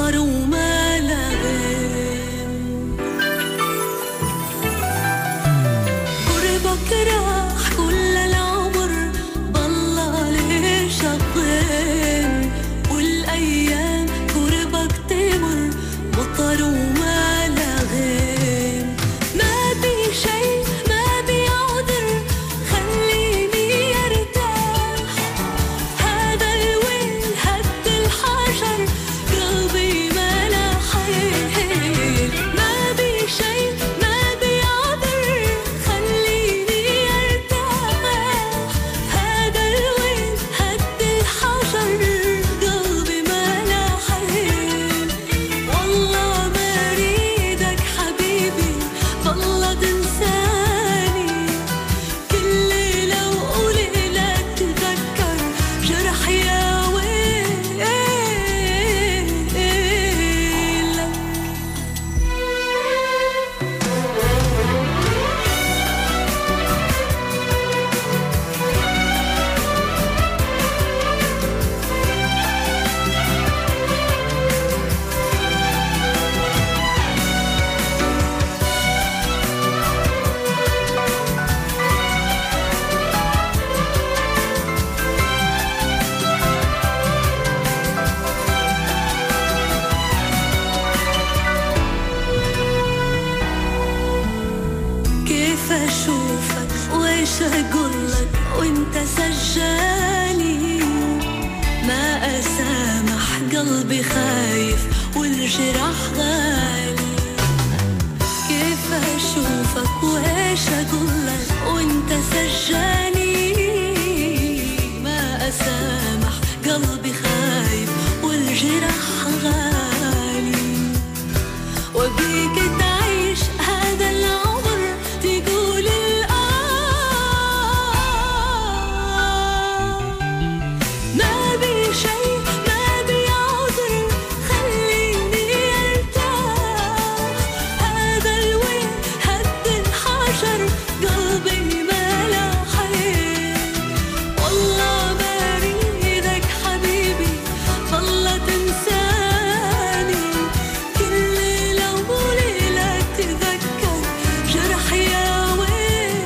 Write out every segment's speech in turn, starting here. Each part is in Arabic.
مطر وما لغم. قربك راح كل العمر ضل لي شطين، والأيام قربك تمر مطر وما لغم. ما بي شي ما بي عذر خليني ارتاح، هذا الويل هد الحجر قلبي ما لا حيل. ما بي شي ما بي عذر خليني ارتاح، هذا الويل هد الحجر قلبي ما لا حيل. والله ما اريدك حبيبي والله تنساني، كل ليلة وقوليلة تذكر جرح يا ويلك. كيف اشوفك وايش اقولك وانت سجاني، ما اسامح قلبي خايف والجراح غالي. كيف اشوفك وايش اقولك وانت سجاني، ما اسامح قلبي خايف والجراح غالي. وبيك تعيش هذا العمر تقول ما بي شي ما بي عذر خليني ارتاح، هذا الويل هد الحجر قلبي ما لا حيل. والله ما اريدك حبيبي والله تنساني، كل ليلة وليلة تذكر جرح يا ويل.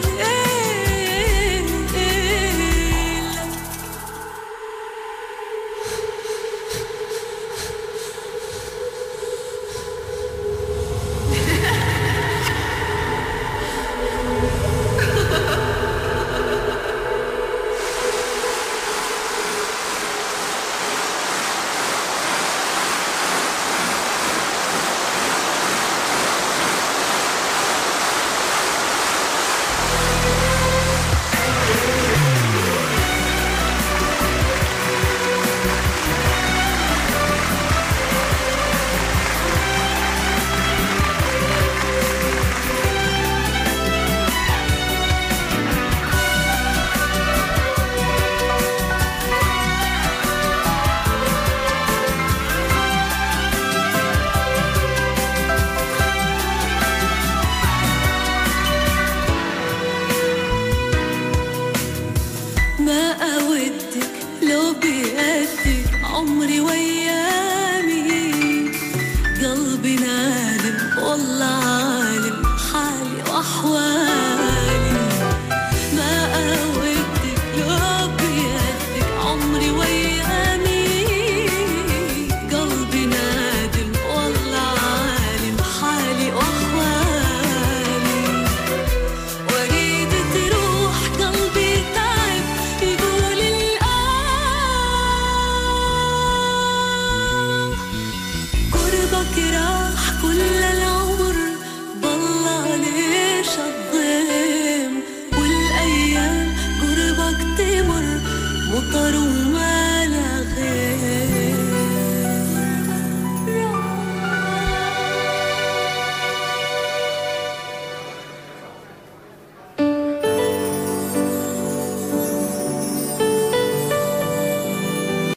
ما أودك لو بيدك عمري وأيامي، قلبي نادم والله عالم حالي وأحوالي. ما أودك لو بيدك عمري وأيامي، قلبي نادم والله عالم حالي وأحوالي. وأريد تروح قلبي تعب يقول قربك راح كل العمر ضل ليش الضيم، والأيام قربك تمر مطر